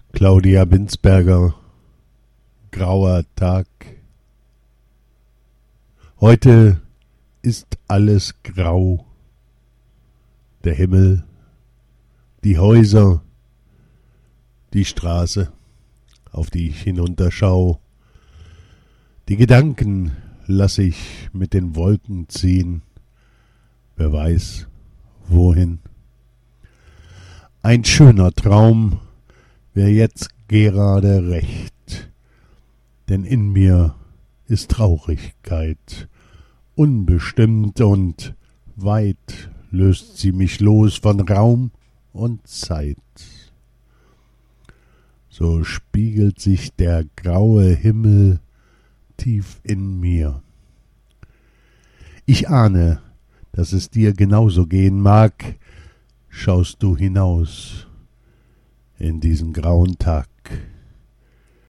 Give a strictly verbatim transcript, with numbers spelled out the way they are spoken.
Claudia Binsberger, grauer Tag. Heute ist alles grau. Der Himmel, die Häuser, die Straße, auf die ich hinunterschau. Die Gedanken lass ich mit den Wolken ziehen. Wer weiß, wohin. Ein schöner Traum wär jetzt gerade recht, denn in mir ist Traurigkeit, unbestimmt und weit löst sie mich los von Raum und Zeit. So spiegelt sich der graue Himmel tief in mir. Ich ahne, dass es dir genauso gehen mag, schaust du hinaus in diesen grauen Tag.